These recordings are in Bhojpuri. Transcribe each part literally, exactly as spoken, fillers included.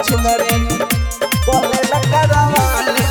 छिनरी बोले न करवाले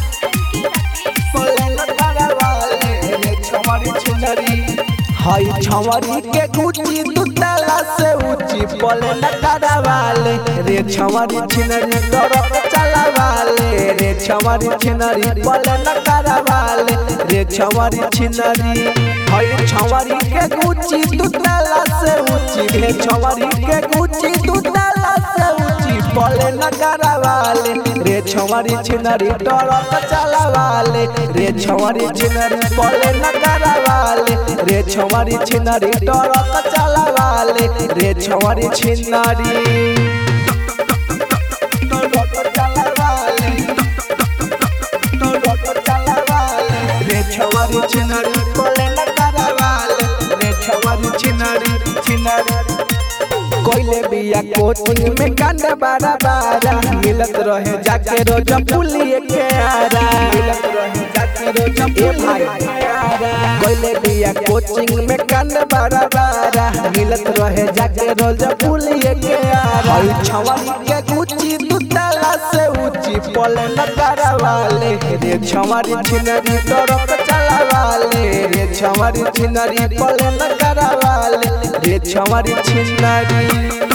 बोले न करवाले रे छवारी छिनरी हाय छवारी के गुची दुतला से ऊंची बोले न करवाले रे छवारी छिनरी डरक चलावाले रे छवारी छिनरी बोले न करवाले रे छवारी छिनरी हाय छवारी के गुची दुतला से ऊंची रे छवारी के गुची दुतला से ऊंची बोले न करवाले रे छवारी छिनरी डरक चलावाले रे छवारी छिनरी बोले न करवाले रे छवारी छिनरी डरक चलावाले रे छवारी छिनरी रे छवारी छिनरी बोले न करवाले रे छवारी छिनरी छिनरी कोइले बिया कोचिंग में कांड बारा बारा मिलत रहे जाके रोज पुलिए के आरा मिलत रहे जाके रोज पुलिए के आरा कोइले बिया कोचिंग में कांड बारा बारा मिलत रहे जाके रोज पुलिए के आरा हाय छवारी के गुची दुतला से ऊंची बोले न करवाले रे छवारी छिनरी डरक चलावाले रे छवारी छिनरी बोले न करवाले रे छवारी छिनरी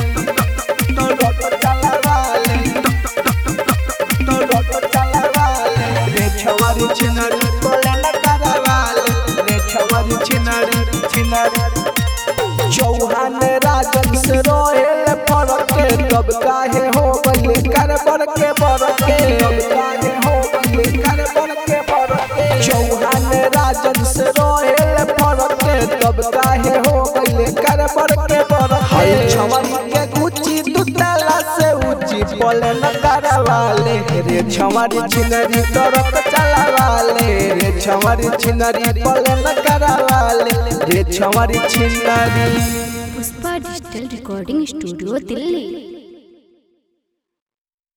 रे छवारी छिनरी बोले न करवाले रे छवारी छिनरी छिनरी चौहान राजन से रोहेल पड़के तब काहे हो गइल करबर के बरके तब काहे हो गइल करबर के बरके चौहान राजन से रोहेल पड़के तब काहे हो गइल करबर के बरके हाय छवारी के गुची दुतला से ऊंची बोले न करवाले रे छवारी छिनरी डरक चलावाले रे छवारी छिनरी बोले न करवाले रे छवारी छिनरी Pushpa digital recording studio Delhi.